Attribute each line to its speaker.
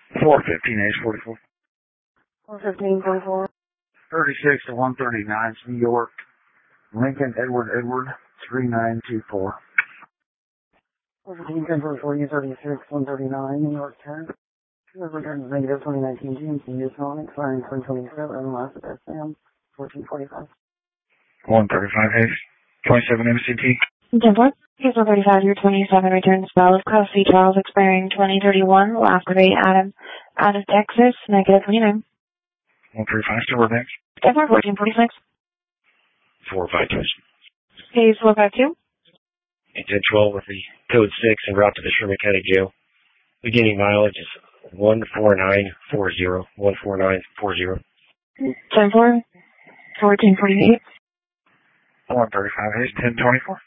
Speaker 1: 415 A's 44.
Speaker 2: 415.4.
Speaker 1: 36 to 139, New York. Lincoln Edward 3924.
Speaker 2: 415.4, U36, 139, New York 10. Return negative 2019 GMC Yukon, expiring 2027, last at SAM, 1445.
Speaker 1: 135 A's 27 MCT.
Speaker 3: 10-4. Case 135, your 27 returns valid. Class C Charles expiring 2031. Last rate Adam out of Texas, negative 29.
Speaker 1: 135 still remains.
Speaker 3: 10-4, 1446.
Speaker 1: 452.
Speaker 3: Case 452.
Speaker 4: 1012 with the code 6 en route to the Sherman County Jail. Beginning mileage is 14940. 14940.
Speaker 3: 10-4, 1448.
Speaker 1: 135 A's 1024.